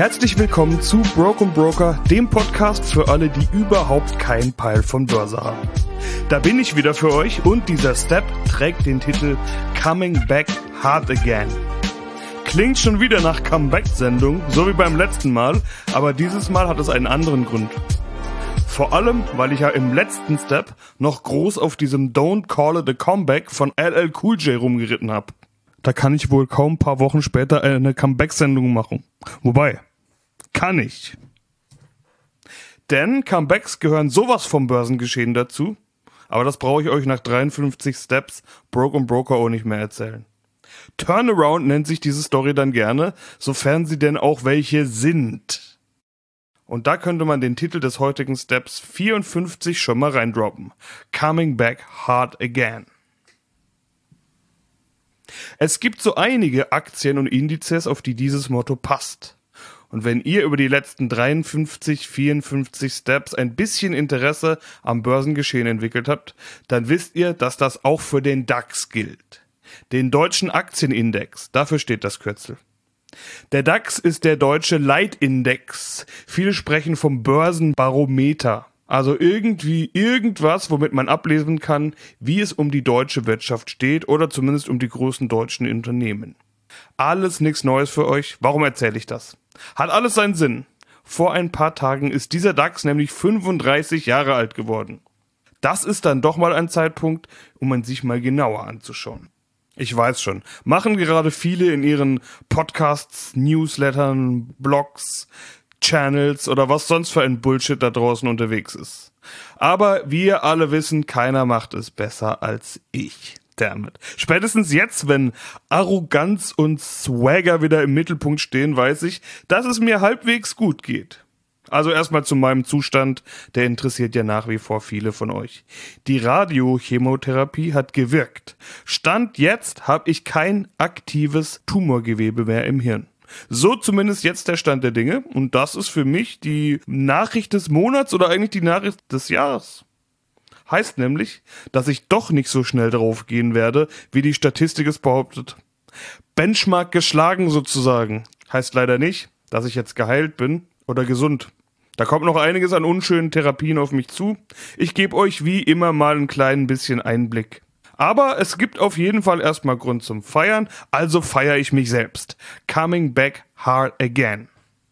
Herzlich willkommen zu Broke & Broker, dem Podcast für alle, die überhaupt keinen Peil von Börse haben. Da bin ich wieder für euch und dieser Step trägt den Titel Coming Back Hard Again. Klingt schon wieder nach Comeback-Sendung, so wie beim letzten Mal, aber dieses Mal hat es einen anderen Grund. Vor allem, weil ich ja im letzten Step noch groß auf diesem Don't Call It a Comeback von LL Cool J rumgeritten habe. Da kann ich wohl kaum ein paar Wochen später eine Comeback-Sendung machen. Wobei, kann ich. Denn Comebacks gehören sowas vom Börsengeschehen dazu, aber das brauche ich euch nach 53 Steps Broke & Broker auch nicht mehr erzählen. Turnaround nennt sich diese Story dann gerne, sofern sie denn auch welche sind. Und da könnte man den Titel des heutigen Steps 54 schon mal reindroppen. Coming Back Hard Again. Es gibt so einige Aktien und Indizes, auf die dieses Motto passt. Und wenn ihr über die letzten 53, 54 Steps ein bisschen Interesse am Börsengeschehen entwickelt habt, dann wisst ihr, dass das auch für den DAX gilt. Den Deutschen Aktienindex, dafür steht das Kürzel. Der DAX ist der deutsche Leitindex. Viele sprechen vom Börsenbarometer. Also irgendwie irgendwas, womit man ablesen kann, wie es um die deutsche Wirtschaft steht oder zumindest um die großen deutschen Unternehmen. Alles nichts Neues für euch. Warum erzähle ich das? Hat alles seinen Sinn. Vor ein paar Tagen ist dieser DAX nämlich 35 Jahre alt geworden. Das ist dann doch mal ein Zeitpunkt, um man sich mal genauer anzuschauen. Ich weiß schon, machen gerade viele in ihren Podcasts, Newslettern, Blogs, Channels oder was sonst für ein Bullshit da draußen unterwegs ist. Aber wir alle wissen, keiner macht es besser als ich. Damit. Spätestens jetzt, wenn Arroganz und Swagger wieder im Mittelpunkt stehen, weiß ich, dass es mir halbwegs gut geht. Also erstmal zu meinem Zustand, der interessiert ja nach wie vor viele von euch. Die Radiochemotherapie hat gewirkt. Stand jetzt habe ich kein aktives Tumorgewebe mehr im Hirn. So zumindest jetzt der Stand der Dinge und das ist für mich die Nachricht des Monats oder eigentlich die Nachricht des Jahres. Heißt nämlich, dass ich doch nicht so schnell drauf gehen werde, wie die Statistik es behauptet. Benchmark geschlagen sozusagen. Heißt leider nicht, dass ich jetzt geheilt bin oder gesund. Da kommt noch einiges an unschönen Therapien auf mich zu. Ich gebe euch wie immer mal ein klein bisschen Einblick. Aber es gibt auf jeden Fall erstmal Grund zum Feiern, also feiere ich mich selbst. Coming back hard again.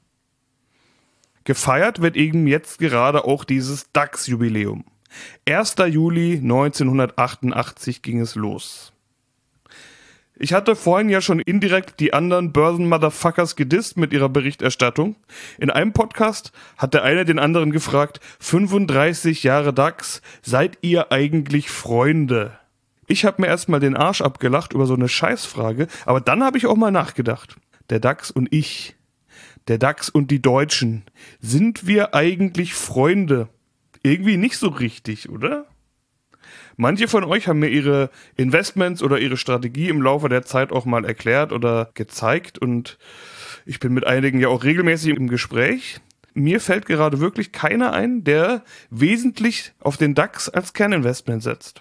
Gefeiert wird eben jetzt gerade auch dieses DAX-Jubiläum. 1. Juli 1988 ging es los. Ich hatte vorhin ja schon indirekt die anderen Börsen-Motherfuckers gedisst mit ihrer Berichterstattung. In einem Podcast hat der eine den anderen gefragt, 35 Jahre DAX, seid ihr eigentlich Freunde? Ich habe mir erstmal den Arsch abgelacht über so eine Scheißfrage, aber dann habe ich auch mal nachgedacht. Der DAX und ich, der DAX und die Deutschen, sind wir eigentlich Freunde? Irgendwie nicht so richtig, oder? Manche von euch haben mir ihre Investments oder ihre Strategie im Laufe der Zeit auch mal erklärt oder gezeigt und ich bin mit einigen ja auch regelmäßig im Gespräch. Mir fällt gerade wirklich keiner ein, der wesentlich auf den DAX als Kerninvestment setzt.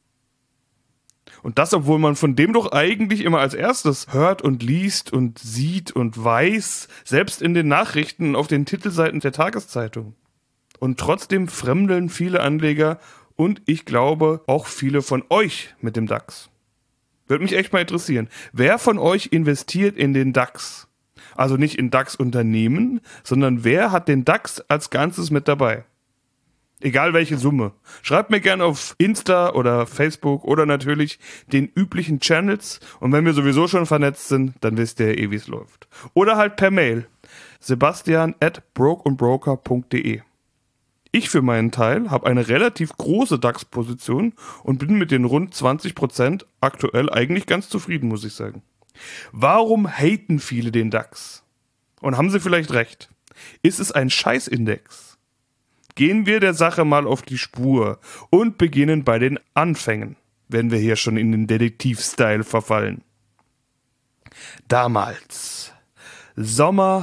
Und das, obwohl man von dem doch eigentlich immer als erstes hört und liest und sieht und weiß, selbst in den Nachrichten auf den Titelseiten der Tageszeitung. Und trotzdem fremdeln viele Anleger und ich glaube auch viele von euch mit dem DAX. Würde mich echt mal interessieren. Wer von euch investiert in den DAX? Also nicht in DAX-Unternehmen, sondern wer hat den DAX als Ganzes mit dabei? Egal welche Summe. Schreibt mir gerne auf Insta oder Facebook oder natürlich den üblichen Channels. Und wenn wir sowieso schon vernetzt sind, dann wisst ihr wie es läuft. Oder halt per Mail. sebastian@brokeandbroker.de. Ich für meinen Teil habe eine relativ große DAX-Position und bin mit den rund 20% aktuell eigentlich ganz zufrieden, muss ich sagen. Warum haten viele den DAX? Und haben sie vielleicht recht? Ist es ein Scheißindex? Gehen wir der Sache mal auf die Spur und beginnen bei den Anfängen, wenn wir hier schon in den Detektiv-Style verfallen. Damals, Sommer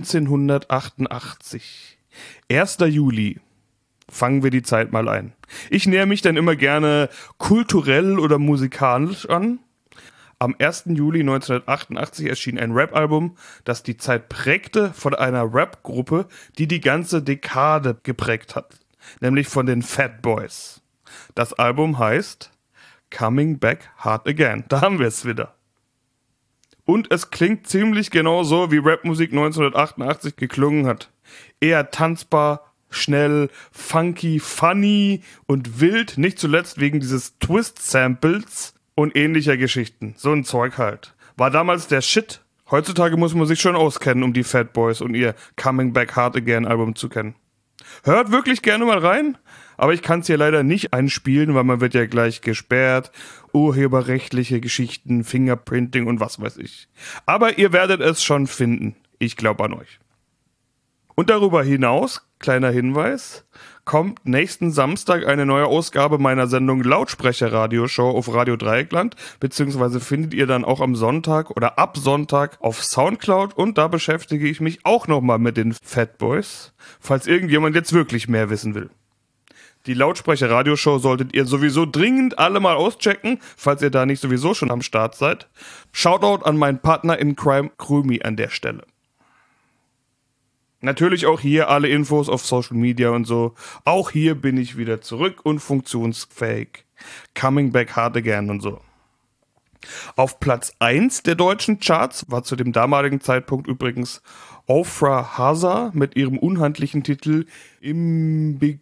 1988, 1. Juli, fangen wir die Zeit mal ein. Ich nähere mich dann immer gerne kulturell oder musikalisch an. Am 1. Juli 1988 erschien ein Rap-Album, das die Zeit prägte, von einer Rap-Gruppe, die die ganze Dekade geprägt hat, nämlich von den Fat Boys. Das Album heißt Coming Back Hard Again. Da haben wir es wieder. Und es klingt ziemlich genau so, wie Rapmusik 1988 geklungen hat. Eher tanzbar, schnell, funky, funny und wild, nicht zuletzt wegen dieses Twist-Samples und ähnlicher Geschichten. So ein Zeug halt. War damals der Shit. Heutzutage muss man sich schon auskennen, um die Fat Boys und ihr Coming Back Hard Again Album zu kennen. Hört wirklich gerne mal rein, aber ich kann es hier leider nicht einspielen, weil man wird ja gleich gesperrt. Urheberrechtliche Geschichten, Fingerprinting und was weiß ich. Aber ihr werdet es schon finden. Ich glaube an euch. Und darüber hinaus, kleiner Hinweis, kommt nächsten Samstag eine neue Ausgabe meiner Sendung Lautsprecher-Radioshow auf Radio Dreieckland, beziehungsweise findet ihr dann auch am Sonntag oder ab Sonntag auf Soundcloud, und da beschäftige ich mich auch nochmal mit den Fat Boys, falls irgendjemand jetzt wirklich mehr wissen will. Die Lautsprecher-Radioshow solltet ihr sowieso dringend alle mal auschecken, falls ihr da nicht sowieso schon am Start seid. Shoutout an meinen Partner in Crime, Krümi, an der Stelle. Natürlich auch hier alle Infos auf Social Media und so. Auch hier bin ich wieder zurück und funktionsfähig. Coming Back Hard Again und so. Auf Platz 1 der deutschen Charts war zu dem damaligen Zeitpunkt übrigens Ofra Haza mit ihrem unhandlichen Titel Imbigalu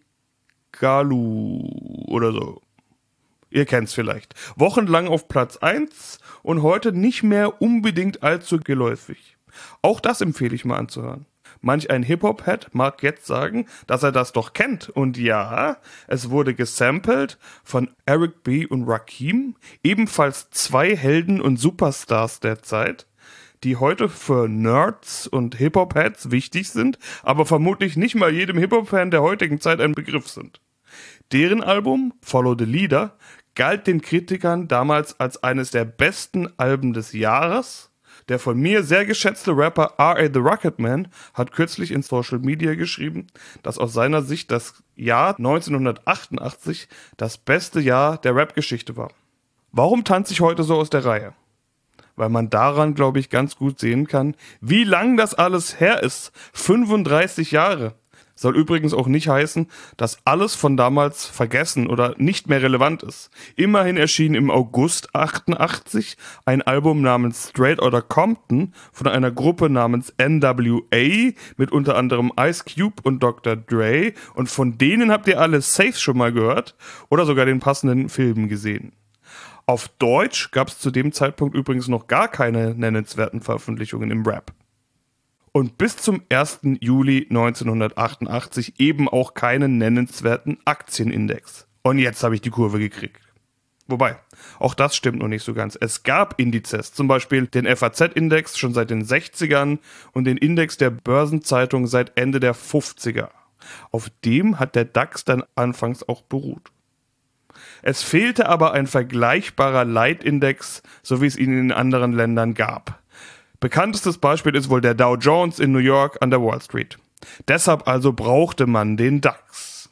oder so. Ihr kennt's vielleicht. Wochenlang auf Platz 1 und heute nicht mehr unbedingt allzu geläufig. Auch das empfehle ich mal anzuhören. Manch ein Hip-Hop-Head mag jetzt sagen, dass er das doch kennt. Und ja, es wurde gesampelt von Eric B. und Rakim, ebenfalls zwei Helden und Superstars der Zeit, die heute für Nerds und Hip-Hop-Heads wichtig sind, aber vermutlich nicht mal jedem Hip-Hop-Fan der heutigen Zeit ein Begriff sind. Deren Album, Follow the Leader, galt den Kritikern damals als eines der besten Alben des Jahres. Der von mir sehr geschätzte Rapper R.A. The Rocketman hat kürzlich in Social Media geschrieben, dass aus seiner Sicht das Jahr 1988 das beste Jahr der Rap-Geschichte war. Warum tanze ich heute so aus der Reihe? Weil man daran, glaube ich, ganz gut sehen kann, wie lang das alles her ist. 35 Jahre. Soll übrigens auch nicht heißen, dass alles von damals vergessen oder nicht mehr relevant ist. Immerhin erschien im August 88 ein Album namens Straight Outta Compton von einer Gruppe namens NWA mit unter anderem Ice Cube und Dr. Dre, und von denen habt ihr alle safe schon mal gehört oder sogar den passenden Film gesehen. Auf Deutsch gab es zu dem Zeitpunkt übrigens noch gar keine nennenswerten Veröffentlichungen im Rap. Und bis zum 1. Juli 1988 eben auch keinen nennenswerten Aktienindex. Und jetzt habe ich die Kurve gekriegt. Wobei, auch das stimmt noch nicht so ganz. Es gab Indizes, zum Beispiel den FAZ-Index schon seit den 60ern und den Index der Börsenzeitung seit Ende der 50er. Auf dem hat der DAX dann anfangs auch beruht. Es fehlte aber ein vergleichbarer Leitindex, so wie es ihn in anderen Ländern gab. Bekanntestes Beispiel ist wohl der Dow Jones in New York an der Wall Street. Deshalb also brauchte man den DAX.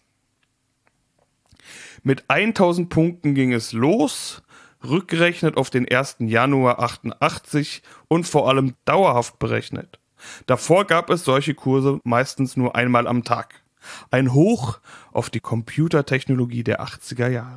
Mit 1000 Punkten ging es los, rückgerechnet auf den 1. Januar 88 und vor allem dauerhaft berechnet. Davor gab es solche Kurse meistens nur einmal am Tag. Ein Hoch auf die Computertechnologie der 80er Jahre.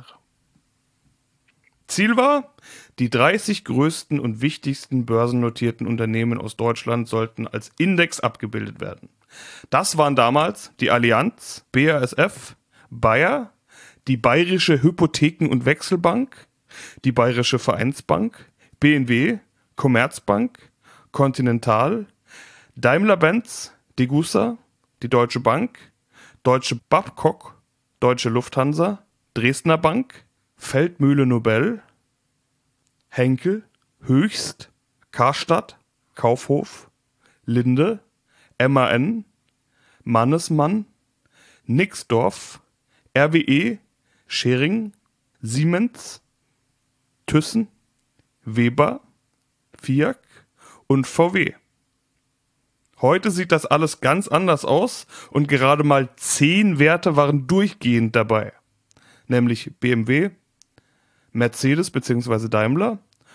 Ziel war, die 30 größten und wichtigsten börsennotierten Unternehmen aus Deutschland sollten als Index abgebildet werden. Das waren damals die Allianz, BASF, Bayer, die Bayerische Hypotheken- und Wechselbank, die Bayerische Vereinsbank, BNW, Commerzbank, Continental, Daimler-Benz, Degussa, die Deutsche Bank, Deutsche Babcock, Deutsche Lufthansa, Dresdner Bank, Feldmühle Nobel, Henkel, Höchst, Karstadt, Kaufhof, Linde, MAN, Mannesmann, Nixdorf, RWE, Schering, Siemens, Thyssen, Weber, Fiat und VW. Heute sieht das alles ganz anders aus und gerade mal 10 Werte waren durchgehend dabei. Nämlich BMW, Mercedes bzw. Daimler,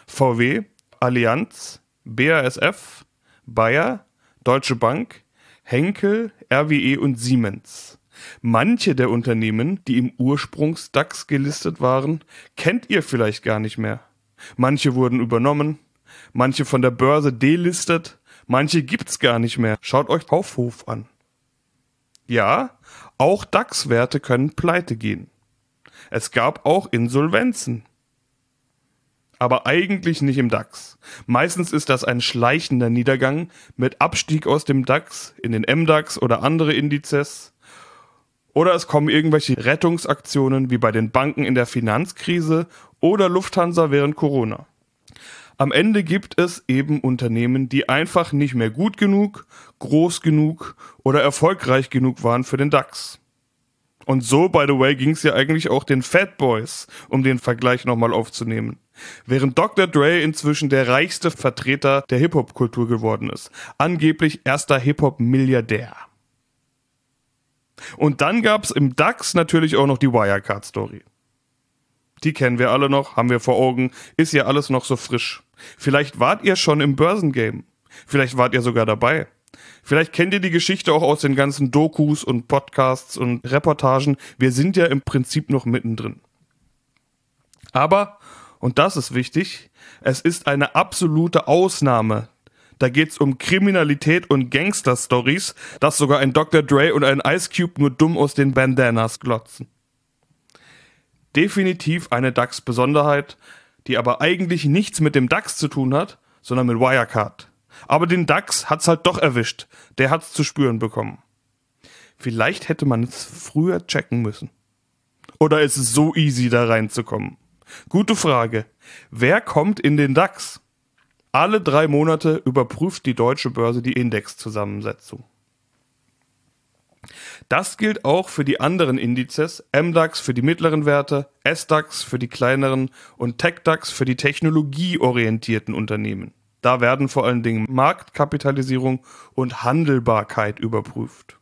VW, Allianz, BASF, Bayer, Deutsche Bank, Henkel, RWE und Siemens. Manche der Unternehmen, die im Ursprungs-DAX gelistet waren, kennt ihr vielleicht gar nicht mehr. Manche wurden übernommen, manche von der Börse delistet, manche gibt's gar nicht mehr. Schaut euch Kaufhof an. Ja, auch DAX-Werte können pleite gehen. Es gab auch Insolvenzen. Aber eigentlich nicht im DAX. Meistens ist das ein schleichender Niedergang mit Abstieg aus dem DAX in den MDAX oder andere Indizes. Oder es kommen irgendwelche Rettungsaktionen wie bei den Banken in der Finanzkrise oder Lufthansa während Corona. Am Ende gibt es eben Unternehmen, die einfach nicht mehr gut genug, groß genug oder erfolgreich genug waren für den DAX. Und so, by the way, ging es ja eigentlich auch den Fat Boys, um den Vergleich nochmal aufzunehmen. Während Dr. Dre inzwischen der reichste Vertreter der Hip-Hop-Kultur geworden ist. Angeblich erster Hip-Hop-Milliardär. Und dann gab's im DAX natürlich auch noch die Wirecard-Story. Die kennen wir alle noch, haben wir vor Augen, ist ja alles noch so frisch. Vielleicht wart ihr schon im Börsengame. Vielleicht wart ihr sogar dabei. Vielleicht kennt ihr die Geschichte auch aus den ganzen Dokus und Podcasts und Reportagen. Wir sind ja im Prinzip noch mittendrin. Aber, und das ist wichtig, es ist eine absolute Ausnahme. Da geht's um Kriminalität und Gangster-Stories, dass sogar ein Dr. Dre und ein Ice Cube nur dumm aus den Bandanas glotzen. Definitiv eine DAX-Besonderheit, die aber eigentlich nichts mit dem DAX zu tun hat, sondern mit Wirecard. Aber den DAX hat's halt doch erwischt. Der hat's zu spüren bekommen. Vielleicht hätte man es früher checken müssen. Oder ist es so easy, da reinzukommen? Gute Frage. Wer kommt in den DAX? Alle 3 Monate überprüft die Deutsche Börse die Indexzusammensetzung. Das gilt auch für die anderen Indizes, MDAX für die mittleren Werte, SDAX für die kleineren und TechDAX für die technologieorientierten Unternehmen. Da werden vor allen Dingen Marktkapitalisierung und Handelbarkeit überprüft.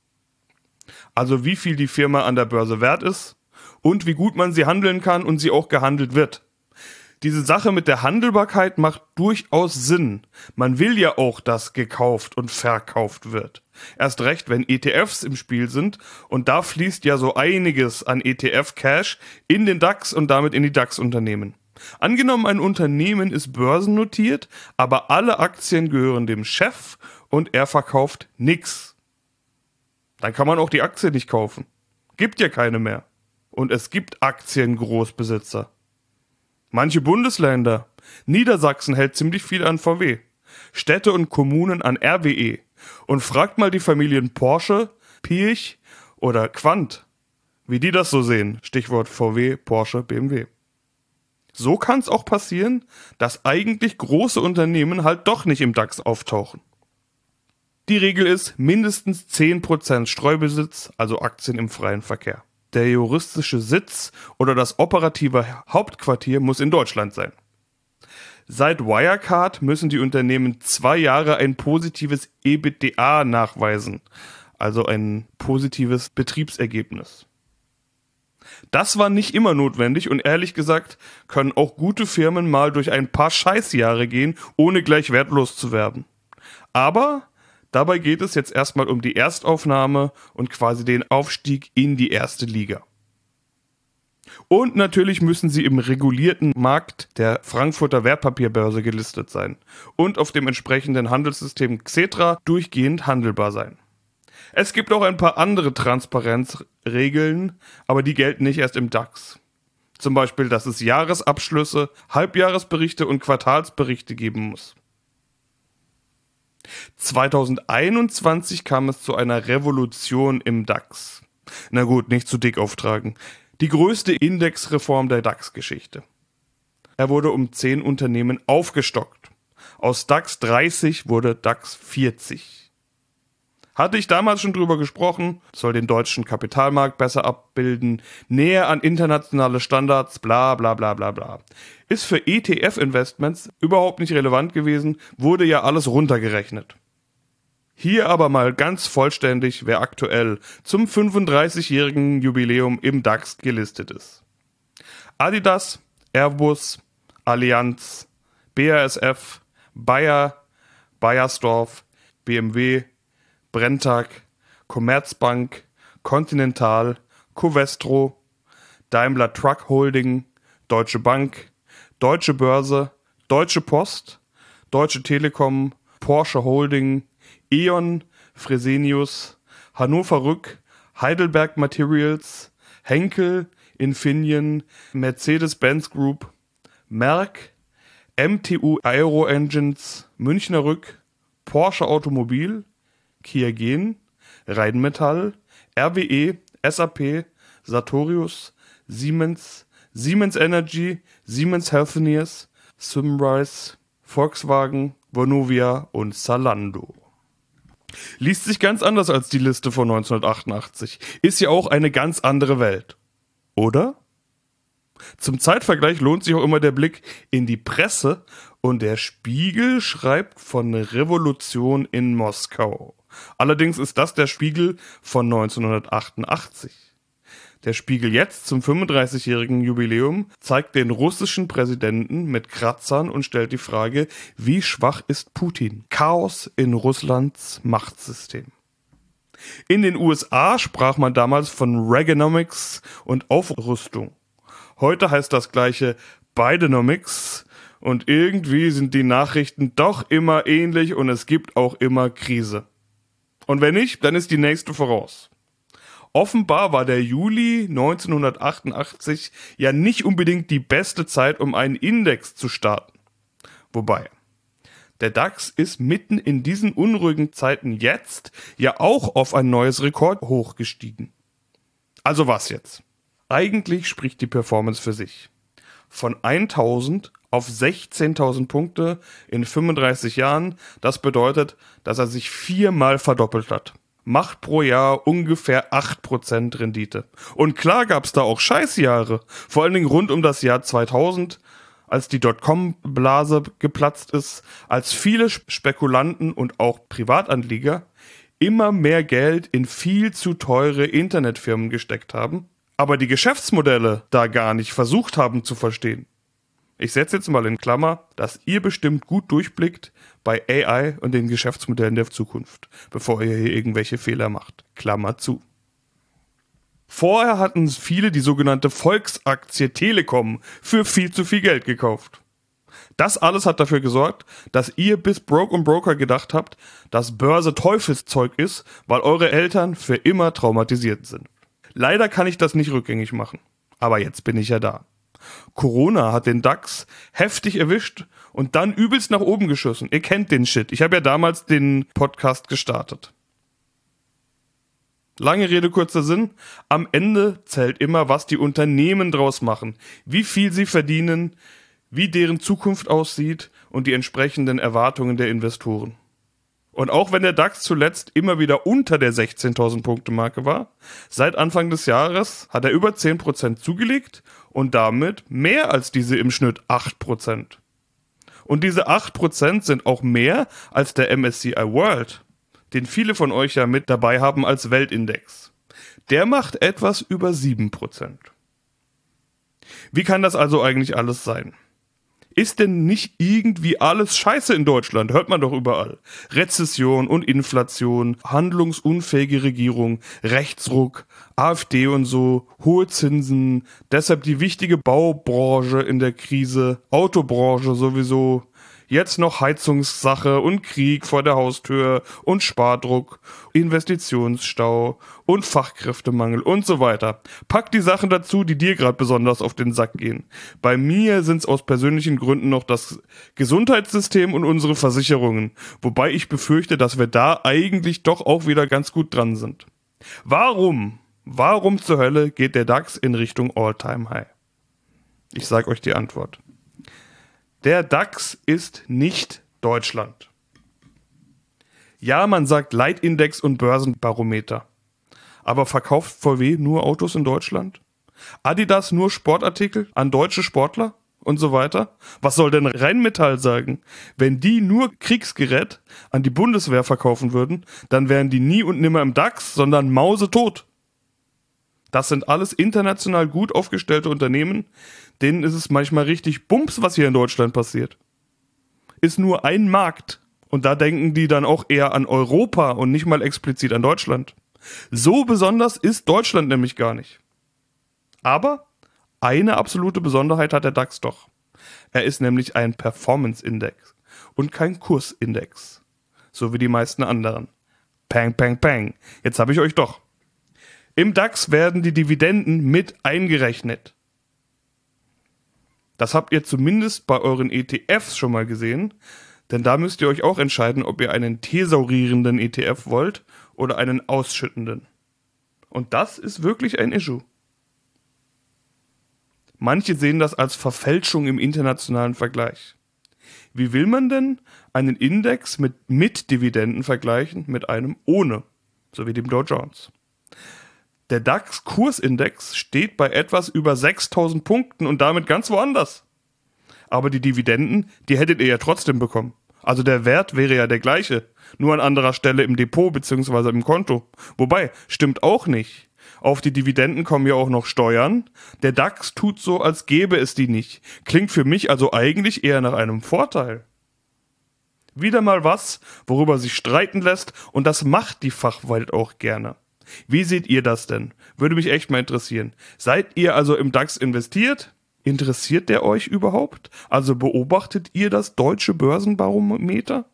Also wie viel die Firma an der Börse wert ist und wie gut man sie handeln kann und sie auch gehandelt wird. Diese Sache mit der Handelbarkeit macht durchaus Sinn. Man will ja auch, dass gekauft und verkauft wird. Erst recht, wenn ETFs im Spiel sind und da fließt ja so einiges an ETF-Cash in den DAX und damit in die DAX-Unternehmen. Angenommen, ein Unternehmen ist börsennotiert, aber alle Aktien gehören dem Chef und er verkauft nix. Dann kann man auch die Aktie nicht kaufen. Gibt ja keine mehr. Und es gibt Aktiengroßbesitzer. Manche Bundesländer. Niedersachsen hält ziemlich viel an VW. Städte und Kommunen an RWE. Und fragt mal die Familien Porsche, Piech oder Quandt, wie die das so sehen. Stichwort VW, Porsche, BMW. So kann es auch passieren, dass eigentlich große Unternehmen halt doch nicht im DAX auftauchen. Die Regel ist mindestens 10% Streubesitz, also Aktien im freien Verkehr. Der juristische Sitz oder das operative Hauptquartier muss in Deutschland sein. Seit Wirecard müssen die Unternehmen 2 Jahre ein positives EBITDA nachweisen, also ein positives Betriebsergebnis. Das war nicht immer notwendig und ehrlich gesagt können auch gute Firmen mal durch ein paar Scheißjahre gehen, ohne gleich wertlos zu werden. Aber dabei geht es jetzt erstmal um die Erstaufnahme und quasi den Aufstieg in die erste Liga. Und natürlich müssen sie im regulierten Markt der Frankfurter Wertpapierbörse gelistet sein und auf dem entsprechenden Handelssystem Xetra durchgehend handelbar sein. Es gibt auch ein paar andere Transparenzregeln, aber die gelten nicht erst im DAX. Zum Beispiel, dass es Jahresabschlüsse, Halbjahresberichte und Quartalsberichte geben muss. 2021 kam es zu einer Revolution im DAX. Na gut, nicht zu dick auftragen. Die größte Indexreform der DAX-Geschichte. Er wurde um 10 Unternehmen aufgestockt. Aus DAX 30 wurde DAX 40. Hatte ich damals schon drüber gesprochen, soll den deutschen Kapitalmarkt besser abbilden, näher an internationale Standards, bla bla bla bla bla. Ist für ETF-Investments überhaupt nicht relevant gewesen, wurde ja alles runtergerechnet. Hier aber mal ganz vollständig, wer aktuell zum 35-jährigen Jubiläum im DAX gelistet ist. Adidas, Airbus, Allianz, BASF, Bayer, Bayersdorf, BMW, Brenntag, Commerzbank, Continental, Covestro, Daimler Truck Holding, Deutsche Bank, Deutsche Börse, Deutsche Post, Deutsche Telekom, Porsche Holding, E.ON, Fresenius, Hannover Rück, Heidelberg Materials, Henkel, Infineon, Mercedes-Benz Group, Merck, MTU Aero Engines, Münchner Rück, Porsche Automobil, Kia Gen, Rheinmetall, RWE, SAP, Sartorius, Siemens, Siemens Energy, Siemens Healthineers, Symrise, Volkswagen, Vonovia und Zalando. Liest sich ganz anders als die Liste von 1988. Ist ja auch eine ganz andere Welt. Oder? Zum Zeitvergleich lohnt sich auch immer der Blick in die Presse und der Spiegel schreibt von Revolution in Moskau. Allerdings ist das der Spiegel von 1988. Der Spiegel jetzt zum 35-jährigen Jubiläum zeigt den russischen Präsidenten mit Kratzern und stellt die Frage, wie schwach ist Putin? Chaos in Russlands Machtsystem. In den USA sprach man damals von Reaganomics und Aufrüstung. Heute heißt das gleiche Bidenomics und irgendwie sind die Nachrichten doch immer ähnlich und es gibt auch immer Krise. Und wenn nicht, dann ist die nächste voraus. Offenbar war der Juli 1988 ja nicht unbedingt die beste Zeit, um einen Index zu starten. Wobei, der DAX ist mitten in diesen unruhigen Zeiten jetzt ja auch auf ein neues Rekordhoch gestiegen. Also was jetzt? Eigentlich spricht die Performance für sich. Von 1000 auf 16.000 Punkte in 35 Jahren, das bedeutet, dass er sich 4-mal verdoppelt hat. Macht pro Jahr ungefähr 8% Rendite. Und klar gab's da auch Scheißjahre, vor allen Dingen rund um das Jahr 2000, als die Dotcom-Blase geplatzt ist, als viele Spekulanten und auch Privatanleger immer mehr Geld in viel zu teure Internetfirmen gesteckt haben, aber die Geschäftsmodelle da gar nicht versucht haben zu verstehen. Ich setze jetzt mal in Klammer, dass ihr bestimmt gut durchblickt bei AI und den Geschäftsmodellen der Zukunft, bevor ihr hier irgendwelche Fehler macht. Klammer zu. Vorher hatten viele die sogenannte Volksaktie Telekom für viel zu viel Geld gekauft. Das alles hat dafür gesorgt, dass ihr bis Broke und Broker gedacht habt, dass Börse Teufelszeug ist, weil eure Eltern für immer traumatisiert sind. Leider kann ich das nicht rückgängig machen. Aber jetzt bin ich ja da. Corona hat den DAX heftig erwischt und dann übelst nach oben geschossen. Ihr kennt den Shit. Ich habe ja damals den Podcast gestartet. Lange Rede, kurzer Sinn. Am Ende zählt immer, was die Unternehmen draus machen, wie viel sie verdienen, wie deren Zukunft aussieht und die entsprechenden Erwartungen der Investoren. Und auch wenn der DAX zuletzt immer wieder unter der 16.000 Punkte Marke war, seit Anfang des Jahres hat er über 10% zugelegt und damit mehr als diese im Schnitt 8%. Und diese 8% sind auch mehr als der MSCI World, den viele von euch ja mit dabei haben als Weltindex. Der macht etwas über 7%. Wie kann das also eigentlich alles sein? Ist denn nicht irgendwie alles scheiße in Deutschland? Hört man doch überall. Rezession und Inflation, handlungsunfähige Regierung, Rechtsruck, AfD und so, hohe Zinsen, deshalb die wichtige Baubranche in der Krise, Autobranche sowieso, jetzt noch Heizungssache und Krieg vor der Haustür und Spardruck, Investitionsstau und Fachkräftemangel und so weiter. Pack die Sachen dazu, die dir gerade besonders auf den Sack gehen. Bei mir sind es aus persönlichen Gründen noch das Gesundheitssystem und unsere Versicherungen, wobei ich befürchte, dass wir da eigentlich doch auch wieder ganz gut dran sind. Warum zur Hölle geht der DAX in Richtung All-Time-High? Ich sag euch die Antwort. Der DAX ist nicht Deutschland. Ja, man sagt Leitindex und Börsenbarometer. Aber verkauft VW nur Autos in Deutschland? Adidas nur Sportartikel an deutsche Sportler? Und so weiter? Was soll denn Rheinmetall sagen? Wenn die nur Kriegsgerät an die Bundeswehr verkaufen würden, dann wären die nie und nimmer im DAX, sondern mausetot. Das sind alles international gut aufgestellte Unternehmen, denen ist es manchmal richtig Bums, was hier in Deutschland passiert. ist nur ein Markt. Und da denken die dann auch eher an Europa und nicht mal explizit an Deutschland. So besonders ist Deutschland nämlich gar nicht. Aber eine absolute Besonderheit hat der DAX doch. Er ist nämlich ein Performance-Index und kein Kursindex. So wie die meisten anderen. Pang, pang, pang. Jetzt habe ich euch doch. Im DAX werden die Dividenden mit eingerechnet. Das habt ihr zumindest bei euren ETFs schon mal gesehen, denn da müsst ihr euch auch entscheiden, ob ihr einen thesaurierenden ETF wollt oder einen ausschüttenden. Und das ist wirklich ein Issue. Manche sehen das als Verfälschung im internationalen Vergleich. Wie will man denn einen Index mit Dividenden vergleichen mit einem ohne, so wie dem Dow Jones? Der DAX-Kursindex steht bei etwas über 6.000 Punkten und damit ganz woanders. Aber die Dividenden, die hättet ihr ja trotzdem bekommen. Also der Wert wäre ja der gleiche, nur an anderer Stelle im Depot bzw. im Konto. Wobei, stimmt auch nicht. Auf die Dividenden kommen ja auch noch Steuern. Der DAX tut so, als gäbe es die nicht. Klingt für mich also eigentlich eher nach einem Vorteil. Wieder mal was, worüber sich streiten lässt, und das macht die Fachwelt auch gerne. Wie seht ihr das denn? Würde mich echt mal interessieren. Seid ihr also im DAX investiert? Interessiert der euch überhaupt? Also beobachtet ihr das deutsche Börsenbarometer?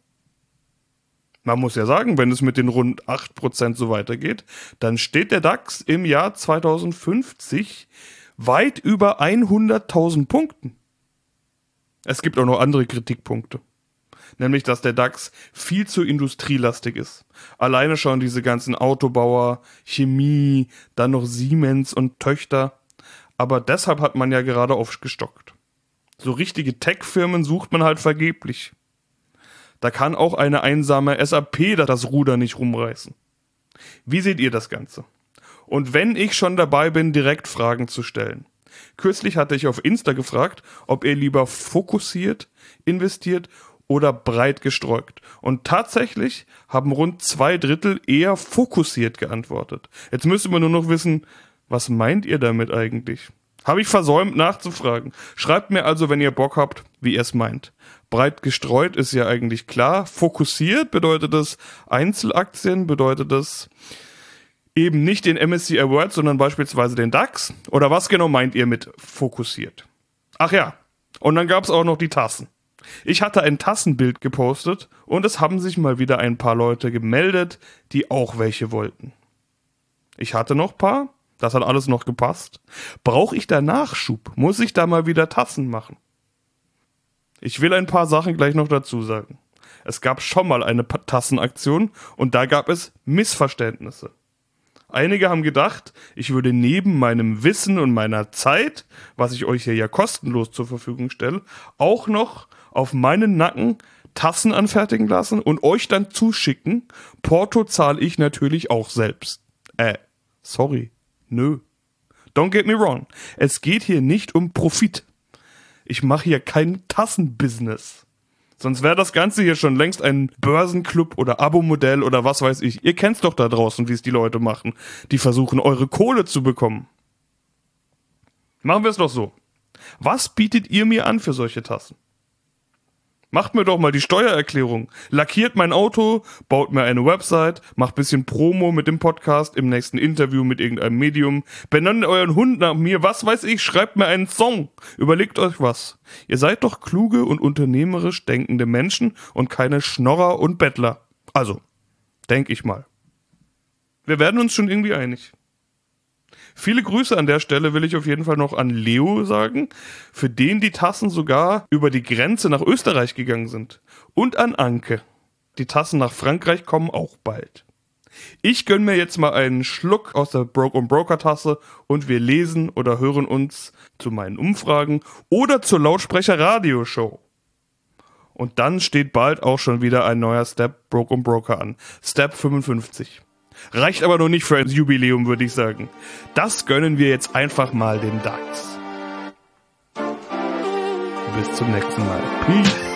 Man muss ja sagen, wenn es mit den rund 8% so weitergeht, dann steht der DAX im Jahr 2050 weit über 100.000 Punkten. Es gibt auch noch andere Kritikpunkte. Nämlich, dass der DAX viel zu industrielastig ist. Alleine schon diese ganzen Autobauer, Chemie, dann noch Siemens und Töchter. Aber deshalb hat man ja gerade aufgestockt. So richtige Tech-Firmen sucht man halt vergeblich. Da kann auch eine einsame SAP das Ruder nicht rumreißen. Wie seht ihr das Ganze? Und wenn ich schon dabei bin, direkt Fragen zu stellen. Kürzlich hatte ich auf Insta gefragt, ob ihr lieber fokussiert, investiert oder breit gestreut. Und tatsächlich haben rund 2/3 eher fokussiert geantwortet. Jetzt müsste man nur noch wissen, was meint ihr damit eigentlich? Habe ich versäumt nachzufragen. Schreibt mir also, wenn ihr Bock habt, wie ihr es meint. Breit gestreut ist ja eigentlich klar. Fokussiert bedeutet es Einzelaktien, bedeutet es eben nicht den MSCI World, sondern beispielsweise den DAX. Oder was genau meint ihr mit fokussiert? Ach ja, und dann gab es auch noch die Tassen. Ich hatte ein Tassenbild gepostet und es haben sich mal wieder ein paar Leute gemeldet, die auch welche wollten. Ich hatte noch ein paar, das hat alles noch gepasst. Brauche ich da Nachschub? Muss ich da mal wieder Tassen machen? Ich will ein paar Sachen gleich noch dazu sagen. Es gab schon mal eine Tassenaktion und da gab es Missverständnisse. Einige haben gedacht, ich würde neben meinem Wissen und meiner Zeit, was ich euch hier ja kostenlos zur Verfügung stelle, auch noch auf meinen Nacken Tassen anfertigen lassen und euch dann zuschicken. Porto zahle ich natürlich auch selbst. Sorry. Nö. Don't get me wrong. Es geht hier nicht um Profit. Ich mache hier kein Tassenbusiness. Sonst wäre das Ganze hier schon längst ein Börsenclub oder Abo-Modell oder was weiß ich. Ihr kennt's doch da draußen, wie es die Leute machen. Die versuchen, eure Kohle zu bekommen. Machen wir es doch so. Was bietet ihr mir an für solche Tassen? Macht mir doch mal die Steuererklärung. Lackiert mein Auto, baut mir eine Website, macht bisschen Promo mit dem Podcast, im nächsten Interview mit irgendeinem Medium. Benennt euren Hund nach mir, was weiß ich, schreibt mir einen Song. Überlegt euch was. Ihr seid doch kluge und unternehmerisch denkende Menschen und keine Schnorrer und Bettler. Also, denk ich mal. Wir werden uns schon irgendwie einig. Viele Grüße an der Stelle will ich auf jeden Fall noch an Leo sagen, für den die Tassen sogar über die Grenze nach Österreich gegangen sind. Und an Anke. Die Tassen nach Frankreich kommen auch bald. Ich gönn mir jetzt mal einen Schluck aus der Broke & Broker Tasse und wir lesen oder hören uns zu meinen Umfragen oder zur Lautsprecher-Radio-Show. Und dann steht bald auch schon wieder ein neuer Step Broke & Broker an. Step 55. Reicht aber noch nicht für ein Jubiläum, würde ich sagen. Das gönnen wir jetzt einfach mal dem DAX. Bis zum nächsten Mal. Peace.